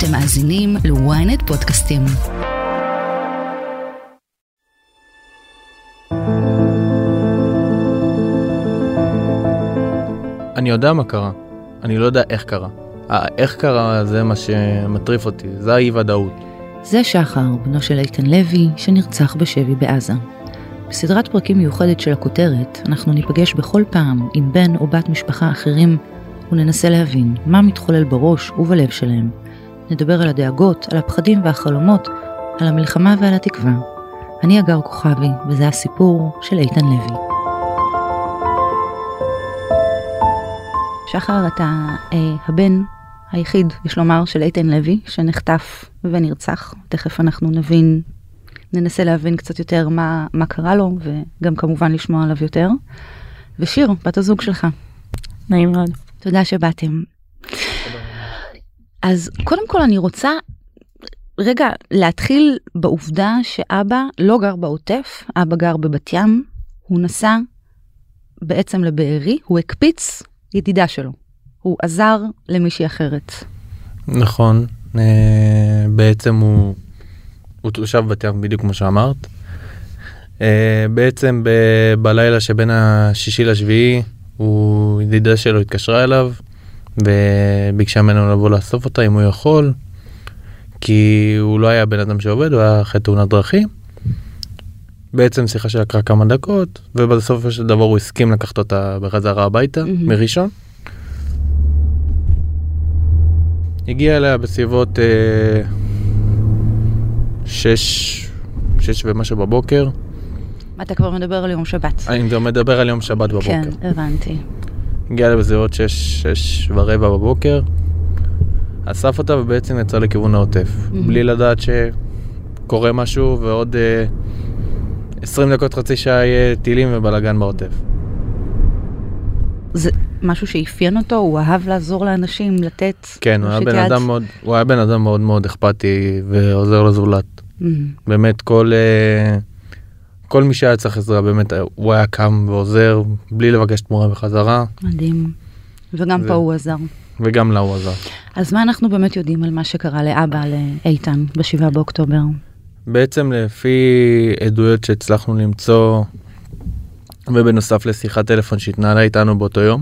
אתם מאזינים ל-ynet פודקאסטים. אני יודע מה קרה, אני לא יודע איך קרה. איך קרה זה מה שמטריף אותי, זה האי-ודאות. זה שחר, בנו של איתן לוי, שנרצח בשבי בעזה. בסדרת פרקים מיוחדת של הכותרת, אנחנו ניפגש בכל פעם עם בן או בת משפחה אחרים, וננסה להבין מה מתחולל בראש ובלב שלהם. נדבר על הדאגות, על הפחדים והחלומות, על המלחמה ועל התקווה. אני אגר כוכבי, וזה הסיפור של איתן לוי. שחר, אתה הבן היחיד, יש לומר, של איתן לוי, שנחטף ונרצח. תכף אנחנו ננסה להבין קצת יותר מה קרה לו, וגם כמובן לשמוע עליו יותר. ושיר, בת הזוג שלך. נעים מאוד. תודה שבאתם. אז קודם כל אני רוצה רגע להתחיל בעובדה שאבא לא גר בעוטף, אבא גר בבת ים, הוא נסע בעצם לבארי, הוא הקפיץ ידידה שלו, הוא עזר למישהי אחרת. נכון, בעצם הוא תושב בת ים בדיוק כמו שאמרת. בעצם בלילה שבין השישי לשביעי, ידידה שלו התקשרה אליו, וביקשה ממנו לבוא לאסוף אותה אם הוא יכול, כי הוא לא היה בן אדם שעובד, הוא היה אחרי תאונת דרכים. בעצם שיחה שלקחה כמה דקות, ובסוף של דבר הוא הסכים לקחת אותה בחזרה הביתה, מראשון. הגיע אליה בסביבות 6 ומשהו בבוקר. אתה כבר מדבר על יום שבת. אני כבר מדבר על יום שבת בבוקר. כן, הבנתי. הגיע אליה בסביבות 6 ורבע בבוקר. אסף אותה ובעצם יצא לכיוון העוטף. בלי לדעת שקורה משהו ועוד 20 דקות חצי שעה יהיה טילים ובלגן בעוטף. זה משהו שאפיין אותו, הוא אהב לעזור לאנשים, לתת... כן, הוא היה בן אדם מאוד מאוד אכפתי ועוזר לזולת. באמת כל מי שהיה צריך עזרה, באמת הוא היה קם ועוזר בלי לבקש תמורה בחזרה. מדהים. וגם פה הוא עזר. וגם לה הוא עזר. אז מה אנחנו באמת יודעים על מה שקרה לאבא, לאיתן, ב7 באוקטובר? בעצם לפי עדויות שהצלחנו למצוא, ובנוסף לשיחת טלפון שהתנהלה איתנו באותו יום,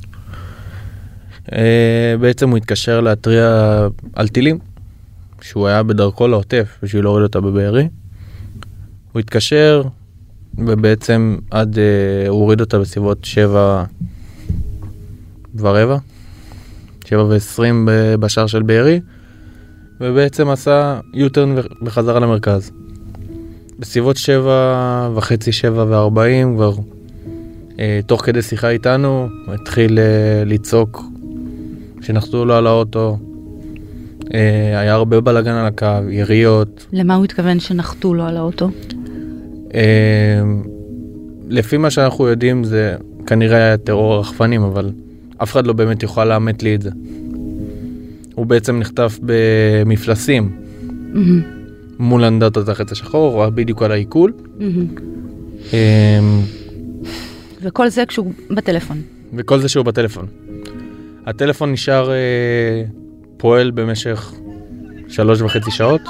בעצם הוא התקשר להתריע על טילים, שהוא היה בדרכו לעוטף, בשביל להוריד אותה בבארי. הוא התקשר, ובעצם הוא הוריד אותה בסביבות 7:15, 7:20 בשער של בארי, ובעצם עשה יוטרן בחזרה למרכז. בסביבות 7:30, 7:40, כבר תוך כדי שיחה איתנו, הוא התחיל לצעוק שנחתו לו על האוטו. היה הרבה בלגן על הקו, יריות. למה הוא התכוון שנחתו לו על האוטו? לפי מה שאנחנו יודעים זה כנראה היה טרור רחפנים, אבל אף אחד לא באמת יוכל לאמת לי את זה. הוא בעצם נחטף במפלסים מול אנדרטת החץ השחור, הוא היה בדיוק על העיכול. וכל זה כשהוא בטלפון. וכל זה שהוא בטלפון. הטלפון נשאר פועל במשך 3.5 שעות.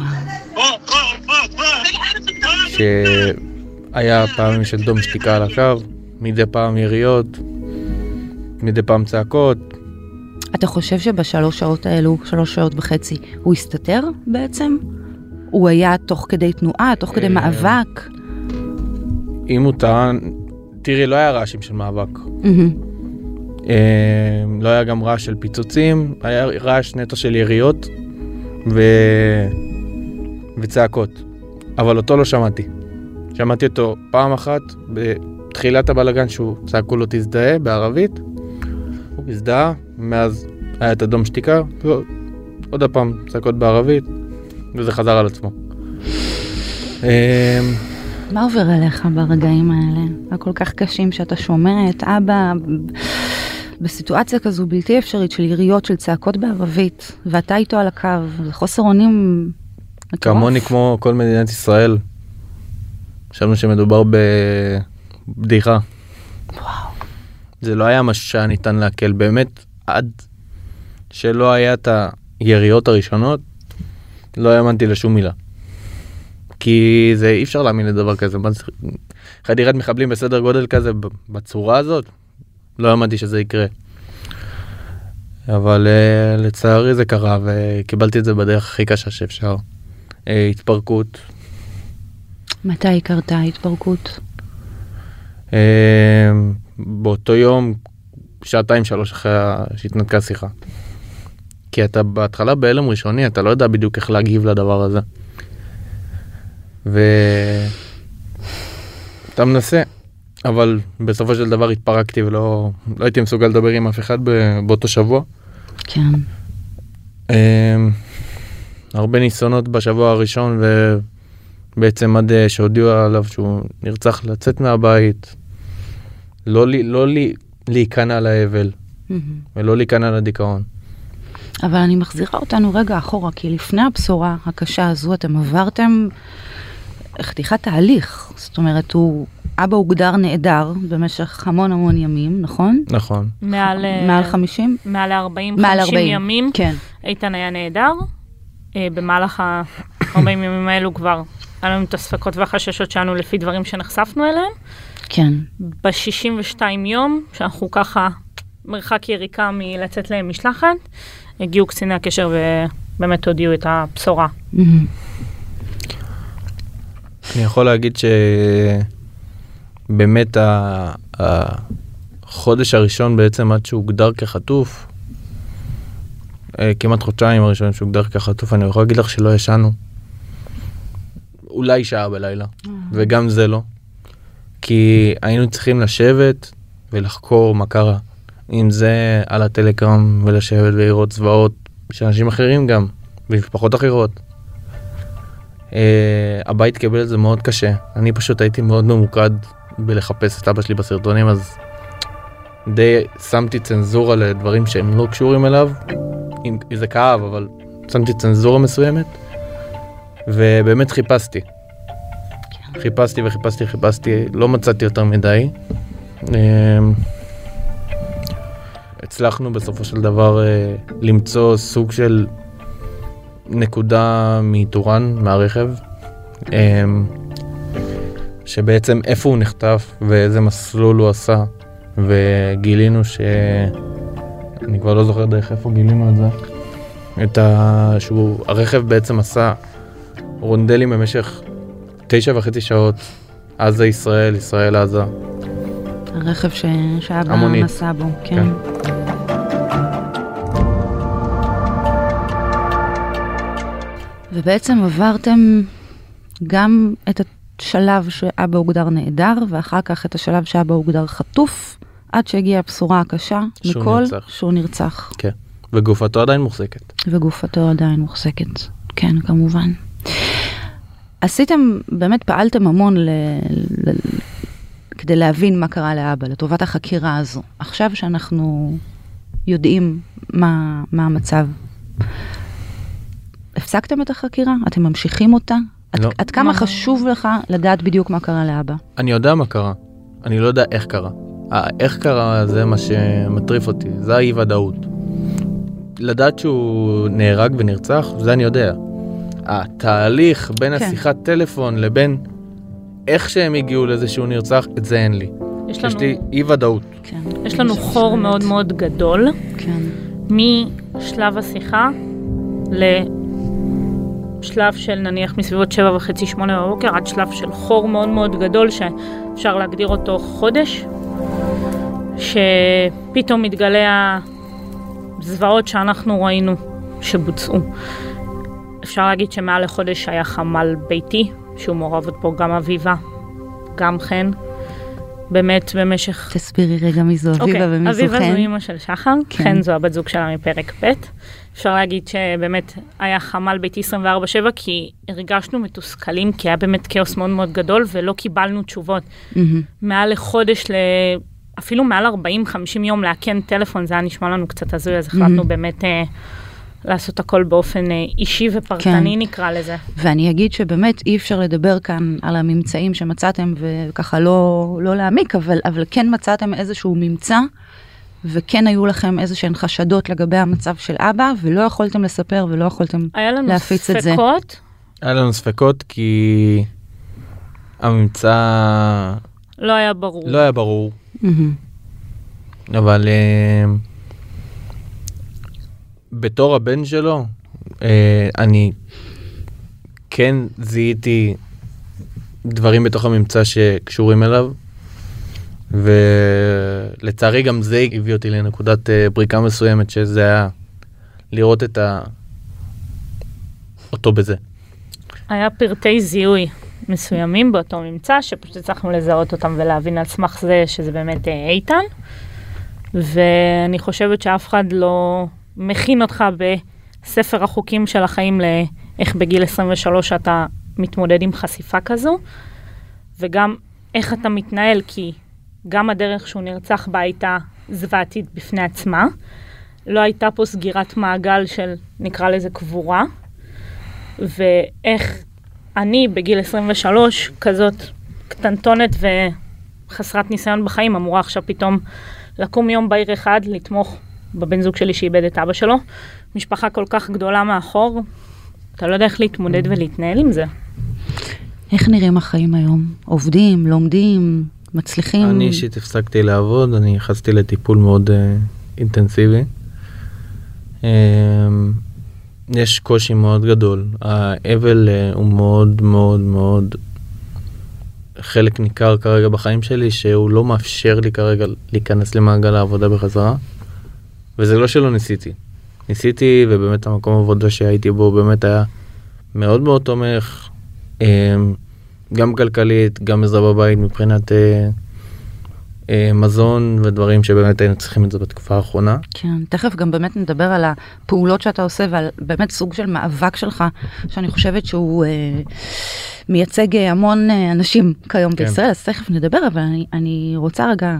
שהיה פעמים של דום שתיקה על הקו, מדי פעם יריות, מדי פעם צעקות. אתה חושב שבשלוש שעות האלו, 3.5 שעות, הוא הסתתר בעצם? הוא היה תוך כדי תנועה, תוך כדי מאבק? אם הוא טען, תראי, לא היה רעשים של מאבק. לא היה גם רעש של פיצוצים, היה רעש נטו של יריות וצעקות. אבל אותו לא שמעתי. שמעתי אותו פעם אחת בתחילת הבלגן שהוא צעקו לו תזדהה בערבית. הוא הזדהה, מאז היה את אדום שתיקה, עוד הפעם צעקות בערבית, וזה חזר על עצמו. מה עובר עליך ברגעים האלה? הכל כך קשים שאתה שומע את אבא בסיטואציה כזו בלתי אפשרית של יריות, של צעקות בערבית, ואתה איתו על הקו, זה חוסר אונים מטורף. כמוני כמו כל מדינת ישראל. חשבנו שמדובר בבדיחה. וואו. זה לא היה משהו שהיה ניתן להקל, באמת עד שלא היה את היריות הראשונות, לא האמנתי לשום מילה. כי זה אי אפשר להאמין לדבר כזה. חדירת מחבלים בסדר גודל כזה, בצורה הזאת, לא האמנתי שזה יקרה. אבל לצערי זה קרה, וקיבלתי את זה בדרך הכי קשה שאפשר. התפרקות. מתי קרתה ההתפרקות? באותו יום, 2-3 אחרי שהתנתקה שיחה. כי אתה בהתחלה בהלם ראשוני, אתה לא יודע בדיוק איך להגיב לדבר הזה. ואתה מנסה, אבל בסופו של דבר התפרקתי ולא הייתי מסוגל לדבר עם אף אחד באותו שבוע. כן. הרבה ניסיונות בשבוע הראשון, ובעצם עד שהודיעו עליו שהוא נרצח לצאת מהבית, לא להיכנע לאבל, ולא להיכנע לדיכאון. אבל אני מחזירה אותנו רגע אחורה, כי לפני הבשורה הקשה הזו, אתם עברתם חתיכת תהליך. זאת אומרת, אבא הוגדר נעדר במשך המון ימים, נכון? נכון. מעל 50? מעל 40 ימים. כן. איתן היה נעדר. במהלך ה-40 ימים האלו כבר היה לנו את הספקות והחששות שלנו לפי דברים שנחשפנו אליהם. כן. ב-62 יום, שאנחנו ככה מרחק יריקה מלצאת להם משלחת, הגיעו קציני הקשר ובאמת הודיעו את הבשורה. אני יכול להגיד שבאמת החודש הראשון בעצם עד שהוגדר כחטוף, כמעט חודשיים הראשונים שהוגדר כחטוף, אני יכול להגיד לך שלא ישנו. אולי שעה בלילה, וגם זה לא. כי היינו צריכים לשבת ולחקור מה קרה. אם זה על הטלגרם ולשבת ולראות צבאות של אנשים אחרים גם, במשפחות אחרות. הבית קיבל את זה מאוד קשה. אני פשוט הייתי מאוד ממוקד בלחפש את אבא שלי בסרטונים, אז די שמתי צנזורה לדברים שהם לא קשורים אליו. זה כאב, אבל שמתי צנזורה מסוימת, ובאמת חיפשתי. חיפשתי, לא מצאתי יותר מדי. הצלחנו בסופו של דבר למצוא סוג של נקודה מטורן, מהרכב, שבעצם איפה הוא נחטף ואיזה מסלול הוא עשה, וגילינו אני כבר לא זוכר דרך איפה גילינו את זה, הרכב בעצם עשה רונדלים במשך 9.5 שעות, עזה ישראל, ישראל עזה. הרכב שאבא נסע בו, כן. ובעצם עברתם גם את השלב שאבא הוגדר נעדר, ואחר כך את השלב שאבא הוגדר חטוף, עד שהגיעה הבשורה הקשה מכל שהוא נרצח. כן, וגופתו עדיין מוחזקת. כן, כמובן. באמת פעלתם המון כדי להבין מה קרה לאבא, לטובת החקירה הזו. עכשיו שאנחנו יודעים מה המצב, הפסקתם את החקירה? אתם ממשיכים אותה? לא. עד כמה חשוב לך לדעת בדיוק מה קרה לאבא? אני יודע מה קרה, אני לא יודע איך קרה. איך קרה זה מה שמטריף אותי, זה האי ודאות. לדעת שהוא נהרג ונרצח, זה אני יודע. התהליך בין השיחת טלפון לבין איך שהם הגיעו לזה שהוא נרצח, את זה אין לי. יש לי אי ודאות. כן. יש לנו חור מאוד מאוד גדול. כן. משלב השיחה לשלב של נניח מסביבות 7:30-8 בבוקר, עד שלב של חור מאוד מאוד גדול שאפשר להגדיר אותו חודש, שפתאום מתגלה הזוועות שאנחנו ראינו שבוצעו. אפשר להגיד שמעל לחודש היה חמ"ל ביתי, שהוא מעורבת פה גם אביבה, גם חן. באמת במשך... תסבירי רגע מי זו אביבה ומי זו חן. אביבה זו אמא של שחר, חן זו הבת זוג שלה מפרק ב'. אפשר להגיד שבאמת היה חמ"ל ביתי 24/7, כי הרגשנו מתוסכלים, כי היה באמת כאוס מאוד מאוד גדול, ולא קיבלנו תשובות. מעל לחודש, אפילו מעל 40-50 יום להקן טלפון, זה היה נשמע לנו קצת הזוי, אז החלטנו באמת... לעשות הכל באופן אישי ופרטני, נקרא לזה. ואני אגיד שבאמת אי אפשר לדבר כאן על הממצאים שמצאתם, וככה לא להעמיק, אבל כן מצאתם איזשהו ממצא וכן היו לכם איזשהן חשדות לגבי המצב של אבא, ולא יכולתם לספר ולא יכולתם להפיץ את זה. היה לנו ספקות? היה לנו ספקות כי הממצא לא היה ברור. לא היה ברור. אבל בתור הבן שלו, אני כן זיהיתי דברים בתוך הממצא שקשורים אליו, ולצערי גם זה הביא אותי לנקודת בריקה מסוימת, שזה היה לראות אותו בזה. היה פרטי זיהוי מסוימים באותו ממצא, שפשוט הצלחנו לזהות אותם ולהבין על סמך זה שזה באמת איתן, ואני חושבת שאף אחד לא מכין אותך בספר החוקים של החיים לאיך בגיל 23 אתה מתמודד עם חשיפה כזו, וגם איך אתה מתנהל, כי גם הדרך שהוא נרצח בה הייתה זוועתית בפני עצמה, לא הייתה פה סגירת מעגל של, נקרא לזה, קבורה, ואיך אני בגיל 23, כזאת קטנטונת וחסרת ניסיון בחיים, אמורה עכשיו פתאום לקום יום בהיר אחד, לתמוך בבן זוג שלי שאיבד את אבא שלו, משפחה כל כך גדולה מאחור, אתה לא יודע איך להתמודד ולהתנהל עם זה. איך נראים החיים היום? עובדים, לומדים, מצליחים? אני אישית הפסקתי לעבוד, אני נכנסתי לטיפול מאוד אינטנסיבי. יש קושי מאוד גדול. האבל הוא מאוד מאוד מאוד חלק ניכר כרגע בחיים שלי, שהוא לא מאפשר לי כרגע להיכנס למעגל העבודה בחזרה. וזה לא שלא ניסיתי. ניסיתי, ובאמת המקום העבודה שהייתי בו באמת היה מאוד מאוד תומך, גם כלכלית, גם עזרה בבית מבחינת מזון ודברים שבאמת היינו צריכים את זה בתקופה האחרונה. כן, תכף גם באמת נדבר על הפעולות שאתה עושה ועל באמת סוג של מאבק שלך, שאני חושבת שהוא מייצג המון אנשים כיום בישראל, אז תכף נדבר, אבל אני רוצה רגע,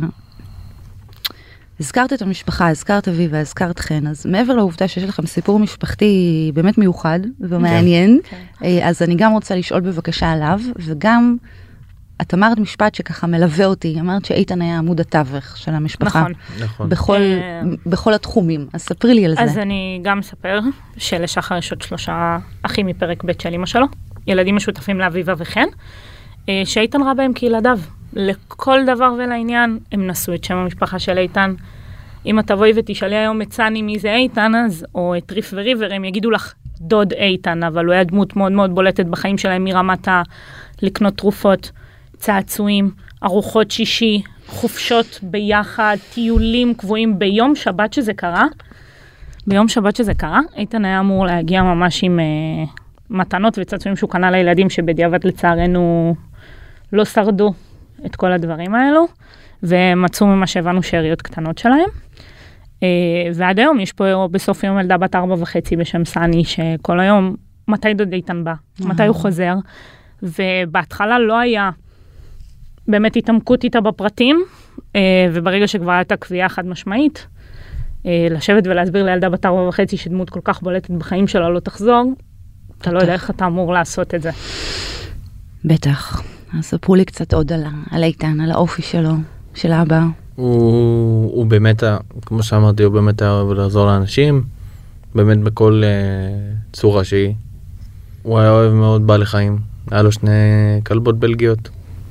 הזכרת את המשפחה, הזכרת אביבה, הזכרת חן, אז מעבר לעובדה שיש לכם סיפור משפחתי באמת מיוחד ומעניין, אז אני גם רוצה לשאול בבקשה עליו, וגם את אמרת משפט שככה מלווה אותי, אמרת שאיתן היה עמוד התווך של המשפחה. נכון. בכל התחומים, אז ספרי לי על זה. אז אני גם אספר שלשחר יש עוד 3 אחים מפרק ב' של אמא שלו, ילדים משותפים לאביבה וחן, שאיתן ראה בהם כילדיו. לכל דבר ולעניין, הם נשאו את שם המשפחה של איתן. אם את תבואי ותשאלי היום את סני מי זה איתן, אז, או את ריף וריבר, הם יגידו לך דוד איתן, אבל הוא היה דמות מאוד מאוד בולטת בחיים שלהם, מרמת לקנות תרופות, צעצועים, ארוחות שישי, חופשות ביחד, טיולים קבועים ביום שבת שזה קרה. ביום שבת שזה קרה, איתן היה אמור להגיע ממש עם מתנות וצעצועים שהוא קנה לילדים, שבדיעבד לצערנו לא שרדו את כל הדברים האלו, ומצאו ממה שהבנו שאריות קטנות שלהם. ועד היום יש פה בסוף יום ילדה בת 4.5 בשם סני, שכל היום, מתי דוד איתן בא? מתי הוא חוזר? ובהתחלה לא היה באמת התעמקות איתה בפרטים, וברגע שכבר הייתה קביעה חד משמעית, לשבת ולהסביר לילדה בת 4.5 שדמות כל כך בולטת בחיים שלה לא תחזור, אתה לא יודע איך אתה אמור לעשות את זה. בטח. אז ספרו לי קצת עוד על איתן, על האופי שלו, של אבא. הוא באמת, כמו שאמרתי, הוא באמת היה אוהב לעזור לאנשים, באמת בכל צורה שהיא. הוא היה אוהב מאוד בעלי חיים. היה לו 2 כלבות בלגיות,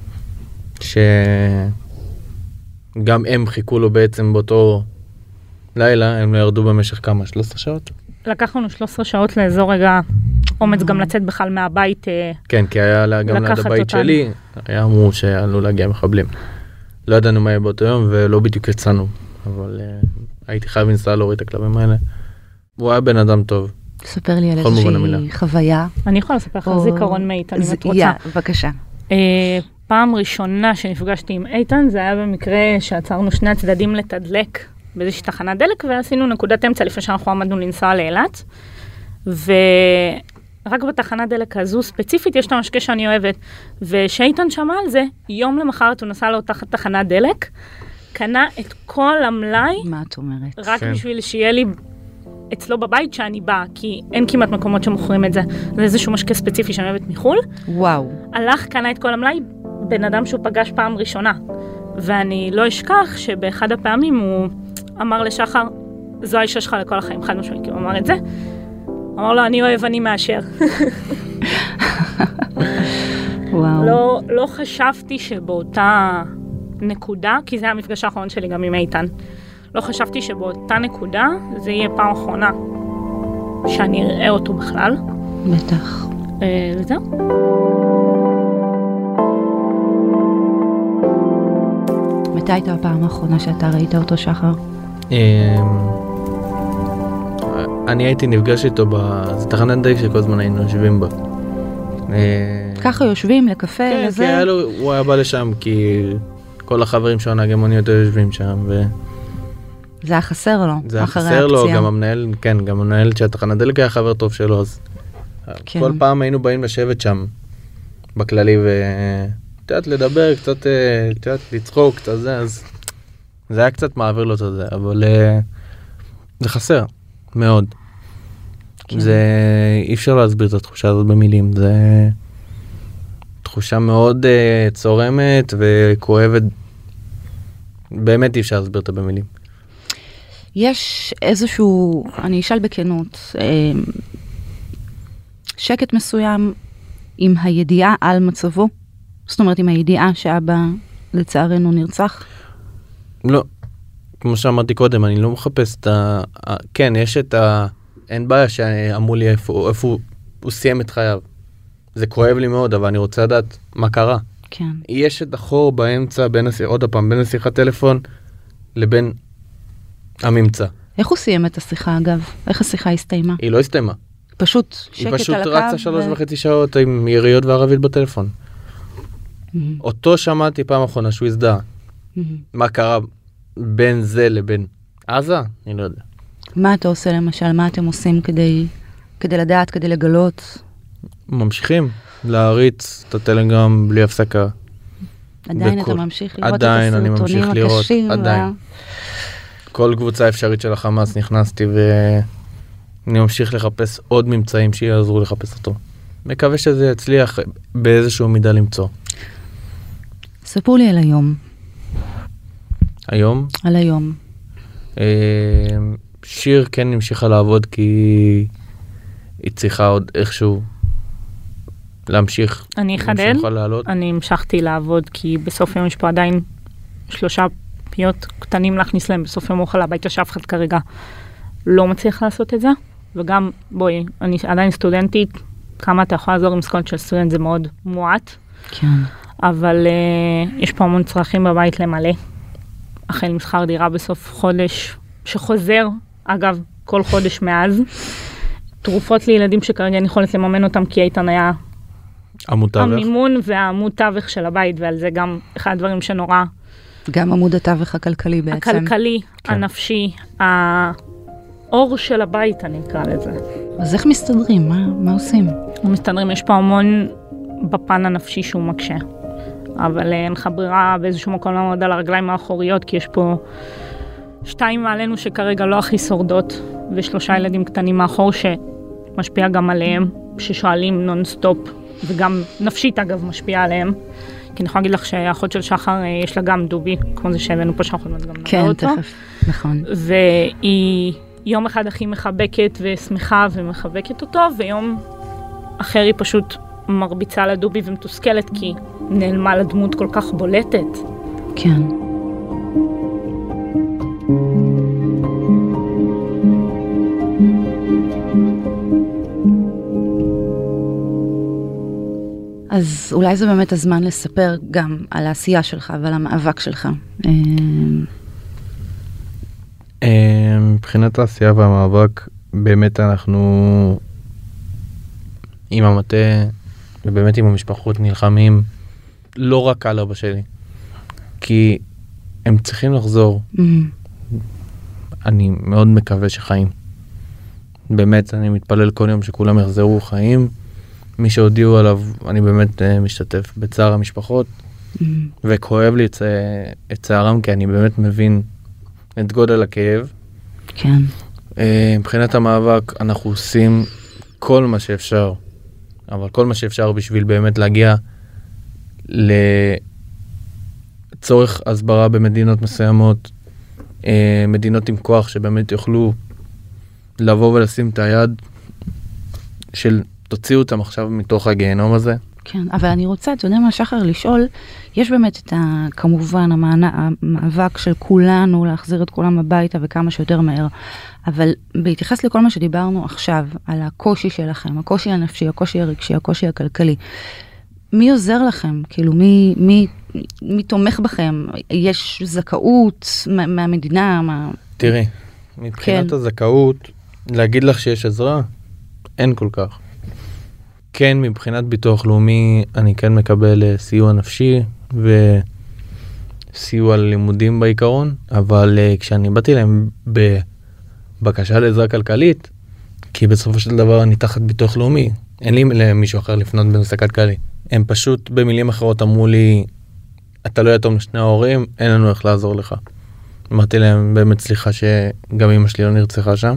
שגם הם חיכו לו בעצם באותו לילה, הם לא ירדו במשך כמה? 13 שעות? לקח לנו 13 שעות לאזור רגע אומץ גם לצאת בכלל מהבית. כן, כי היה גם ליד הבית שלי, היה אמרו שעלו להגיע מחבלים. לא ידענו מה יהיה באותו יום, ולא בדיוק יצאנו, אבל הייתי חייב לנסוע להוריד את הכלבים האלה. הוא היה בן אדם טוב. ספר לי על איזושהי חוויה. אני יכולה לספר לך זיכרון מאיתן, אם את רוצה. בבקשה. פעם ראשונה שנפגשתי עם איתן, זה היה במקרה שעצרנו 2 הצדדים לתדלק באיזושהי תחנת דלק, ועשינו נקודת אמצע לפני שאנחנו עמדנו לנסוע לאילת, ורק בתחנת דלק הזו ספציפית יש את המשקה שאני אוהבת, ושאיתן שמע על זה, יום למחרת הוא נסע לאותה תחנת דלק, קנה את כל המלאי, מה את אומרת? רק בשביל שיהיה לי אצלו בבית שאני באה, כי אין כמעט מקומות שמוכרים את זה, זה איזשהו משקה ספציפי שאני אוהבת מחול. וואו. הלך, קנה את כל המלאי, בן אדם שהוא פגש פעם ראשונה, ואני לא אשכח שבאחד הפעמים הוא אמר לשחר, זו האישה שלך לכל החיים, חד משמעית, הוא אמר את זה. אמר לו, אני אוהב, אני מאשר. וואו. לא חשבתי שבאותה נקודה, כי זה המפגש האחרון שלי גם עם איתן, לא חשבתי שבאותה נקודה זה יהיה פעם אחרונה שאני אראה אותו בכלל. בטח. וזהו. מתי הייתה הפעם האחרונה שאתה ראית אותו, שחר? אני הייתי נפגש איתו בתחנת דייג שכל הזמן היינו יושבים בה. ככה יושבים לקפה, כן, לזה? כן, הוא היה בא לשם כי כל החברים שלו נהגי מוניות היו יושבים שם. זה היה חסר לו, זה היה אחרי חסר לו, הפציעה. גם המנהל, כן, גם המנהל של התחנת דלק היה חבר טוב שלו, אז כן. כל פעם היינו באים לשבת שם בכללי וקצת לדבר, קצת לצחוק, קצת זה, אז זה היה קצת מעביר לו את זה, אבל זה חסר, מאוד. כן. זה, אי אפשר להסביר את התחושה הזאת במילים, זה תחושה מאוד צורמת וכואבת, באמת אי אפשר להסביר אותה במילים. יש איזשהו, אני אשאל בכנות, שקט מסוים עם הידיעה על מצבו? זאת אומרת, עם הידיעה שאבא לצערנו נרצח? לא, כמו שאמרתי קודם, אני לא מחפש את כן, יש את אין בעיה שאמרו לי איפה הוא סיים את חייו. זה כואב לי מאוד, אבל אני רוצה לדעת מה קרה. כן. יש את החור באמצע, עוד הפעם, בין השיחת טלפון לבין הממצא. איך הוא סיים את השיחה, אגב? איך השיחה הסתיימה? היא לא הסתיימה. פשוט שקט על הקו? היא פשוט רצה 3.5 שעות עם יריות וערבית בטלפון. אותו שמעתי פעם אחרונה שהוא הזדהה. מה קרה בין זה לבין עזה? אני לא יודע. מה אתה עושה למשל? מה אתם עושים כדי לדעת, כדי לגלות? ממשיכים להריץ את הטלגרם בלי הפסקה. עדיין אתה ממשיך לראות את עדיין אני ממשיך הסרטונים לראות, הקשים? עדיין. כל קבוצה אפשרית של החמאס נכנסתי ואני ממשיך לחפש עוד ממצאים שיעזרו לחפש אותו. מקווה שזה יצליח באיזשהו מידה למצוא. ספרו לי על היום. היום? על היום. שיר כן המשיכה לעבוד כי היא צריכה עוד איכשהו להמשיך. אני אחדד, אני המשכתי לעבוד כי בסוף היום יש פה עדיין 3 פיות קטנים להכניס להם בסוף יום אוכל הביתה שאף אחד כרגע לא מצליח לעשות את זה, וגם בואי, אני עדיין סטודנטית, כמה אתה יכול לעזור עם סקונט של סטודנט זה מאוד מועט, כן. אבל יש פה המון צרכים בבית למלא, החל משכר דירה בסוף חודש שחוזר, אגב כל חודש מאז, תרופות לילדים שכרגע אני יכולת לממן אותם כי איתן היה המימון והעמוד תווך של הבית, ועל זה גם אחד הדברים שנורא גם עמוד התווך הכלכלי בעצם. הכלכלי, כן. הנפשי, האור של הבית, אני אקרא לזה. אז איך מסתדרים? מה עושים? מסתדרים, יש פה המון בפן הנפשי שהוא מקשה. אבל אין לך ברירה באיזשהו מקום לעמוד על הרגליים האחוריות, כי יש פה 2 מעלינו שכרגע לא הכי שורדות, ו3 ילדים קטנים מאחור שמשפיע גם עליהם, ששואלים נונסטופ, וגם נפשית אגב משפיע עליהם. כי אני יכולה להגיד לך שהאחות של שחר יש לה גם דובי, כמו זה שהבאנו פה שאנחנו גם נראה אותו. כן, תכף, נכון. והיא יום אחד הכי מחבקת ושמחה ומחבקת אותו, ויום אחר היא פשוט מרביצה לדובי ומתוסכלת, כי נעלמה לדמות כל כך בולטת. כן. אז אולי זה באמת הזמן לספר גם על העשייה שלך ועל המאבק שלך. מבחינת העשייה והמאבק, באמת אנחנו עם המטה ובאמת עם המשפחות נלחמים לא רק על אבא שלי, כי הם צריכים לחזור. אני מאוד מקווה שחיים. באמת, אני מתפלל כל יום שכולם יחזרו חיים. מי שהודיעו עליו, אני באמת משתתף בצער המשפחות, וכואב לי את צערם, כי אני באמת מבין את גודל הכאב. כן. מבחינת המאבק, אנחנו עושים כל מה שאפשר, אבל כל מה שאפשר בשביל באמת להגיע לצורך הסברה במדינות מסוימות, מדינות עם כוח שבאמת יוכלו לבוא ולשים את היד של תוציאו אותם עכשיו מתוך הגיהנום הזה. כן, אבל אני רוצה, אתה יודע מה, שחר, לשאול, יש באמת את כמובן המאבק של כולנו להחזיר את כולם הביתה וכמה שיותר מהר, אבל בהתייחס לכל מה שדיברנו עכשיו, על הקושי שלכם, הקושי הנפשי, הקושי הרגשי, הקושי הכלכלי, מי עוזר לכם? כאילו, מי תומך בכם? יש זכאות מהמדינה? תראי, מבחינת הזכאות, להגיד לך שיש עזרה, אין כל כך. כן, מבחינת ביטוח לאומי, אני כן מקבל סיוע נפשי וסיוע ללימודים בעיקרון, אבל כשאני באתי להם בבקשה לעזרה כלכלית, כי בסופו של דבר אני תחת ביטוח לאומי, אין לי למישהו אחר לפנות בנושא כלכלי. הם פשוט במילים אחרות אמרו לי, אתה לא יתום לשני ההורים, אין לנו איך לעזור לך. אמרתי להם באמת סליחה שגם אמא שלי לא נרצחה שם,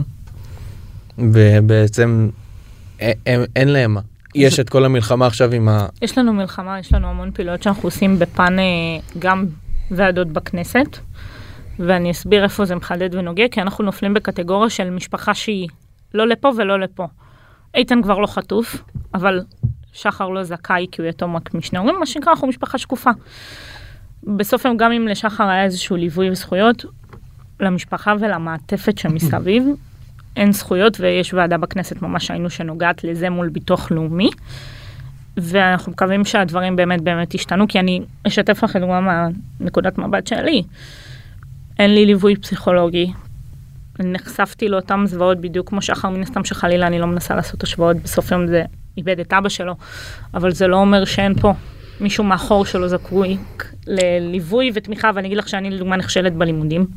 ובעצם אין להם מה. יש את כל המלחמה עכשיו עם יש לנו מלחמה, יש לנו המון פעילויות שאנחנו עושים בפן גם ועדות בכנסת, ואני אסביר איפה זה מחדד ונוגע, כי אנחנו נופלים בקטגוריה של משפחה שהיא לא לפה ולא לפה. איתן כבר לא חטוף, אבל שחר לא זכאי כי הוא יתום רק משני הורים, מה שנקרא אנחנו משפחה שקופה. בסוף גם אם לשחר היה איזשהו ליווי וזכויות, למשפחה ולמעטפת שמסביב, אין זכויות, ויש ועדה בכנסת ממש היינו שנוגעת לזה מול ביטוח לאומי, ואנחנו מקווים שהדברים באמת ישתנו, כי אני אשתף לכם דוגמה מהנקודת מבט שלי. אין לי ליווי פסיכולוגי, נחשפתי לאותם זוועות בדיוק כמו שחר מן הסתם שחלילה אני לא מנסה לעשות השוואות, בסוף יום זה איבד את אבא שלו, אבל זה לא אומר שאין פה מישהו מאחור שלו זכוי לליווי ותמיכה, ואני אגיד לך שאני לדוגמה נכשלת בלימודים.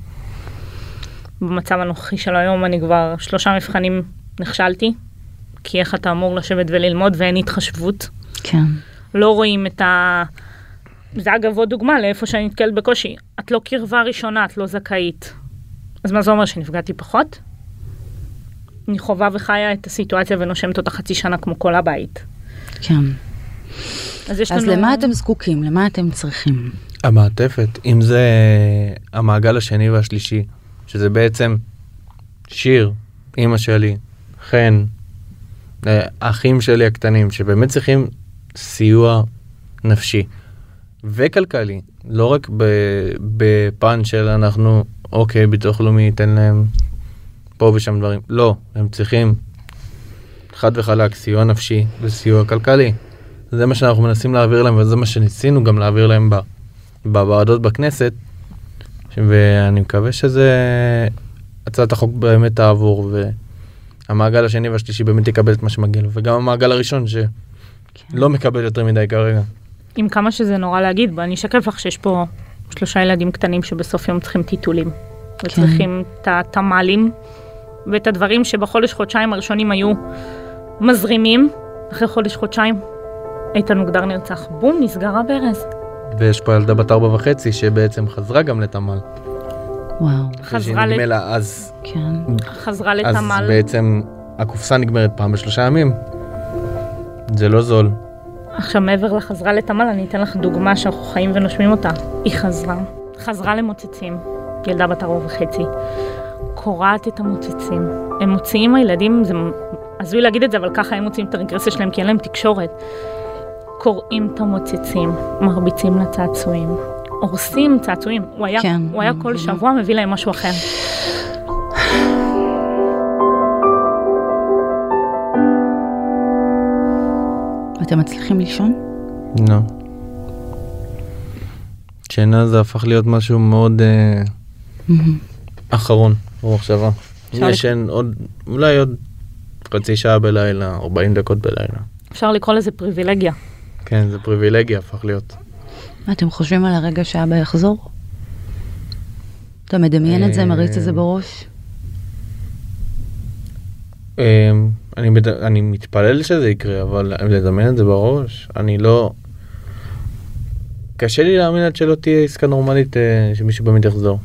במצב הנוכחי של היום אני כבר 3 מבחנים נכשלתי, כי איך אתה אמור לשבת וללמוד ואין התחשבות. כן. לא רואים את זה אגב עוד דוגמה לאיפה שאני נתקלת בקושי. את לא קרבה ראשונה, את לא זכאית. אז מה זה אומר שנפגעתי פחות? אני חובה וחיה את הסיטואציה ונושמת אותה 0.5 שנה כמו כל הבית. כן. אז למה אתם זקוקים? למה אתם צריכים? המעטפת, אם זה המעגל השני והשלישי, שזה בעצם שיר, אמא שלי, חן, האחים שלי הקטנים, שבאמת צריכים סיוע נפשי וכלכלי, לא רק בפן של אנחנו, אוקיי, ביטוח לאומי ייתן להם פה ושם דברים, לא, הם צריכים חד וחלק סיוע נפשי וסיוע כלכלי. זה מה שאנחנו מנסים להעביר להם, וזה מה שניסינו גם להעביר להם בוועדות בכנסת, ואני מקווה שזה הצעת החוק באמת תעבור, והמעגל השני והשלישי באמת יקבל את מה שמגיע לו, וגם המעגל הראשון שלא מקבל יותר מדי כרגע. עם כמה שזה נורא להגיד, אני אשקף לך שיש פה 3 ילדים קטנים שבסוף יום צריכים טיטולים, וצריכים את התמלים, ואת הדברים שבחודש-חודשיים הראשונים היו מזרימים, אחרי חודש-חודשיים איתן מוגדר נרצח, בום, נסגר הברז. ויש פה ילדה בת 4.5 שבעצם חזרה גם לתמל. וואו. חזרה לתמל. אז בעצם הקופסה נגמרת פעם ב3 ימים. זה לא זול. עכשיו מעבר לחזרה לתמל, אני אתן לך דוגמה שאנחנו חיים ונושמים אותה. היא חזרה למוצצים, ילדה בת 4.5. קורעת את המוצצים. הם מוציאים הילדים, זה עזוי להגיד את זה, אבל ככה הם מוציאים את הרגרסיה שלהם, כי אין להם תקשורת. קוראים את המוצצים, מרביצים לצעצועים, הורסים צעצועים. הוא היה כל שבוע מביא להם משהו אחר. אתם מצליחים לישון? לא. שינה זה הפך להיות משהו מאוד אחרון, במחשבה. ישן אולי עוד 0.5 שעה בלילה, 40 דקות בלילה. אפשר לקרוא לזה פריבילגיה. כן, זה פריבילגיה הפך להיות. מה, אתם חושבים על הרגע שאבא יחזור? אתה מדמיין את זה, מריץ את זה בראש? אני מתפלל שזה יקרה, אבל לדמיין את זה בראש, אני לא... קשה לי להאמין עד שלא תהיה עסקה נורמלית שמישהו באמת יחזור.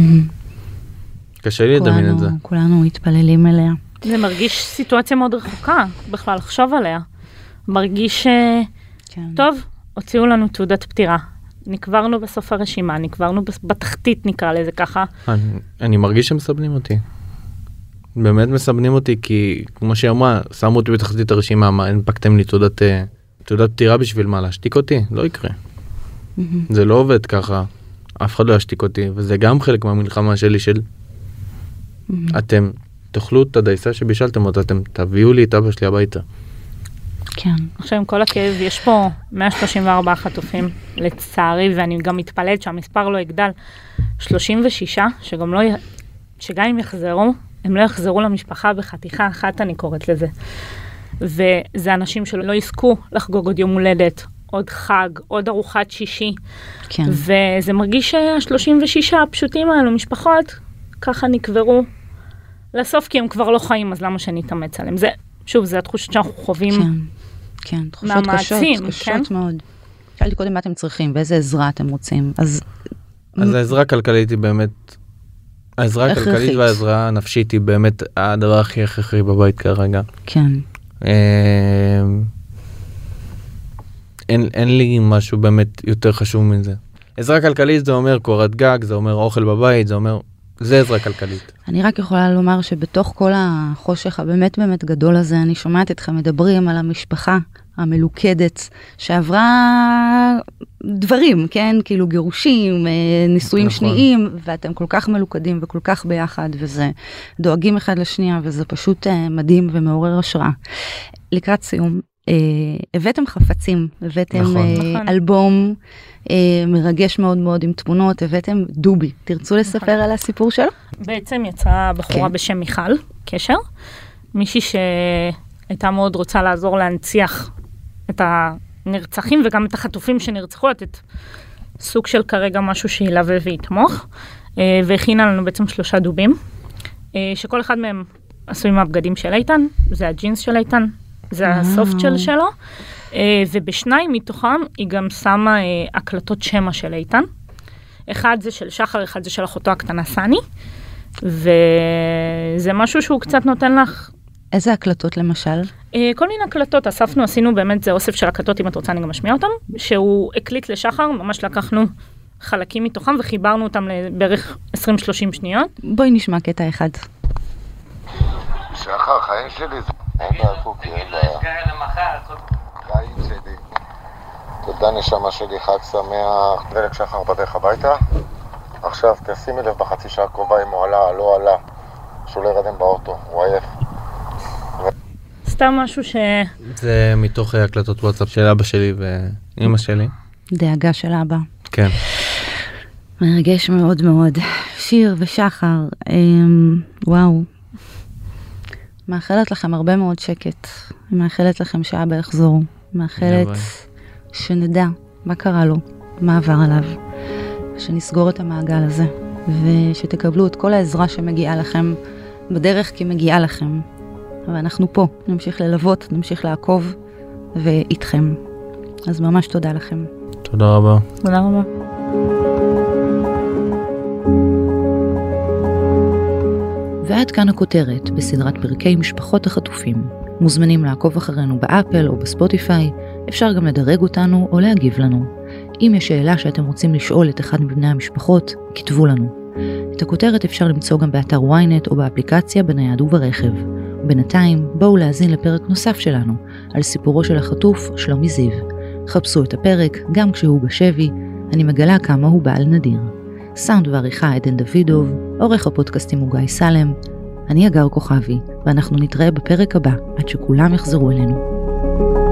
קשה לי לדמיין את זה. כולנו מתפללים אליה. זה מרגיש סיטואציה מאוד רחוקה, בכלל לחשוב עליה. מרגיש טוב, הוציאו לנו תעודת פטירה. נקברנו בסוף הרשימה, נקברנו בתחתית, נקרא לזה ככה. אני מרגיש שמסבנים אותי. באמת מסבנים אותי, כי כמו שהיא אמרה, שמו אותי בתחתית הרשימה, מה, הנפקתם לי תעודת פטירה בשביל מה, להשתיק אותי? לא יקרה. זה לא עובד ככה, אף אחד לא ישתיק אותי, וזה גם חלק מהמלחמה שלי של אתם תאכלו את הדייסה שבישלתם אותה, אתם תביאו לי את אבא שלי הביתה. כן. עכשיו עם כל הכאב, יש פה 134 חטופים, לצערי, ואני גם מתפלאת שהמספר לא יגדל, 36, שגם אם יחזרו, הם לא יחזרו למשפחה בחתיכה אחת, אני קוראת לזה. וזה אנשים שלא יזכו לחגוג עוד יום הולדת, עוד חג, עוד ארוחת שישי. כן. וזה מרגיש שה36 הפשוטים האלו, משפחות, ככה נקברו לסוף, כי הם כבר לא חיים, אז למה שנתאמץ עליהם? זה, שוב, זה התחושות שאנחנו חווים. כן, כן, תחושות קשות מאוד. שאלתי קודם מה אתם צריכים, ואיזה עזרה אתם רוצים. אז העזרה הכלכלית היא באמת, העזרה הכלכלית והעזרה הנפשית היא באמת הדבר הכי הכרחי בבית כרגע. כן. אין לי משהו באמת יותר חשוב מזה. עזרה כלכלית זה אומר קורת גג, זה אומר אוכל בבית, זה עזרה כלכלית. אני רק יכולה לומר שבתוך כל החושך הבאמת באמת גדול הזה, אני שומעת אתכם מדברים על המשפחה המלוכדת, שעברה דברים, כן? כאילו גירושים, נישואים שניים, ואתם כל כך מלוכדים וכל כך ביחד, וזה דואגים אחד לשנייה, וזה פשוט מדהים ומעורר השראה. לקראת סיום, הבאתם חפצים, הבאתם אלבום מרגש מאוד מאוד עם תמונות, הבאתם דובי. תרצו לספר על הסיפור שלו? בעצם יצאה בחורה בשם מיכל קשר, מישהי שהייתה מאוד רוצה לעזור להנציח את הנרצחים וגם את החטופים שנרצחו, את סוג של כרגע משהו שילווה ויתמוך, והכינה לנו בעצם 3 דובים, שכל אחד מהם עשוי מהבגדים של איתן, זה הג'ינס של איתן, זה הסופט שלו, ובשניים מתוכם היא גם שמה הקלטות שמה של איתן. אחד זה של שחר, אחד זה של אחותו הקטנה סני, וזה משהו שהוא קצת נותן לך... איזה הקלטות למשל? כל מיני הקלטות, עשינו באמת, זה אוסף של הקלטות, אם את רוצה אני גם משמיע אותם, שהוא הקליט לשחר, ממש לקחנו חלקים מתוכם וחיברנו אותם בערך 20-30 שניות. בואי נשמע קטע אחד. שחר, חיים שלי זה... אין בעיה, פוקי, אין בעיה. חיים שלי. תודה נשמה שלי, חג שמח. דלק שחר בדרך הביתה. עכשיו תשימי לב בחצי שעה הקרובה אם הוא עלה, לא עלה. שהוא לא ירדם באוטו, הוא עייף. סתם משהו זה מתוך הקלטות וואטסאפ של אבא שלי ואמא שלי. דאגה של אבא. כן. מרגש מאוד מאוד. שיר ושחר, וואו. מאחלת לכם הרבה מאוד שקט. מאחלת לכם שאבא יחזור. מאחלת שנדע מה קרה לו, מה עבר עליו. שנסגור את המעגל הזה. ושתקבלו את כל העזרה שמגיעה לכם בדרך כי מגיעה לכם. ואנחנו פה. נמשיך ללוות, נמשיך לעקוב ואיתכם. אז ממש תודה לכם. תודה רבה. תודה רבה. ועד כאן הכותרת בסדרת פרקי משפחות החטופים. מוזמנים לעקוב אחרינו באפל או בספוטיפיי, אפשר גם לדרג אותנו או להגיב לנו. אם יש שאלה שאתם רוצים לשאול את אחד מבני המשפחות, כתבו לנו. את הכותרת אפשר למצוא גם באתר ynet או באפליקציה בנייד וברכב. בינתיים בואו להאזין לפרק נוסף שלנו על סיפורו של החטוף שלומי זיו. חפשו את הפרק גם כשהוא בשבי, אני מגלה כמה הוא בעל נדיר. סאונד ועריכה עדן דוידוב, עורך הפודקאסטים הוא גיא סלם, אני אגר כוכבי, ואנחנו נתראה בפרק הבא עד שכולם יחזרו אלינו.